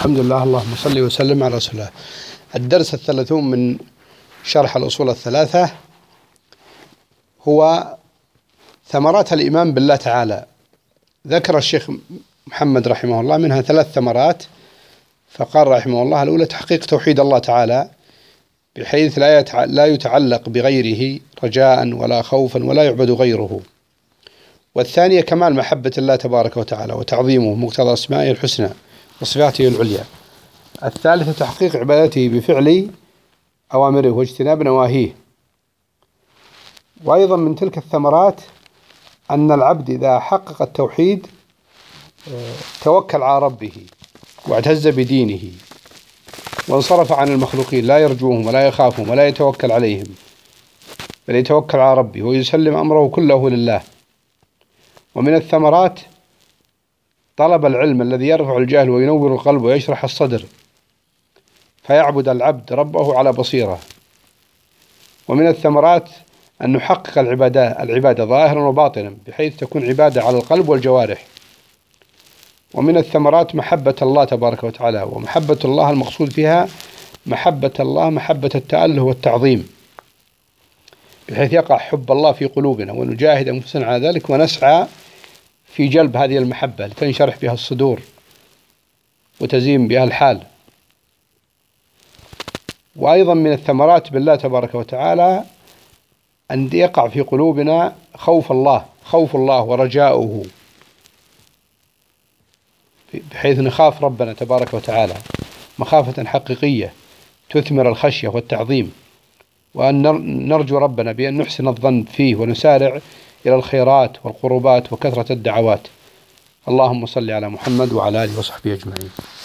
الحمد لله، اللهم صل وسلم على رسول الله. الدرس 30 من شرح الأصول الثلاثة هو ثمرات الإيمان بالله تعالى. ذكر الشيخ محمد رحمه الله منها 3 ثمرات، فقال رحمه الله: الأولى تحقيق توحيد الله تعالى بحيث لا يتعلق بغيره رجاء ولا خوفا ولا يعبد غيره. والثانية كمال محبة الله تبارك وتعالى وتعظيمه مقتضى أسمائه الحسنى وصفاته العليا. الثالثة تحقيق عبادته بفعل أوامره واجتناب نواهيه. وأيضا من تلك الثمرات أن العبد إذا حقق التوحيد توكل على ربه واعتز بدينه وانصرف عن المخلوقين، لا يرجوهم ولا يخافهم ولا يتوكل عليهم، بل يتوكل على ربه ويسلم أمره كله لله. ومن الثمرات طلب العلم الذي يرفع الجهل وينور القلب ويشرح الصدر، فيعبد العبد ربه على بصيرة. ومن الثمرات أن نحقق العبادة ظاهرا وباطنا بحيث تكون عبادة على القلب والجوارح. ومن الثمرات محبة الله تبارك وتعالى، ومحبة الله المقصود فيها محبة الله محبة التأله والتعظيم، بحيث يقع حب الله في قلوبنا ونجاهد أنفسنا على ذلك ونسعى في جلب هذه المحبة لتنشرح بها الصدور وتزين بها الحال. وأيضا من الثمرات بالله تبارك وتعالى أن يقع في قلوبنا خوف الله ورجاؤه، بحيث نخاف ربنا تبارك وتعالى مخافة حقيقية تثمر الخشية والتعظيم، وأن نرجو ربنا بأن نحسن الظن فيه ونسارع إلى الخيرات والقربات وكثرة الدعوات. اللهم صل على محمد وعلى آله وصحبه أجمعين.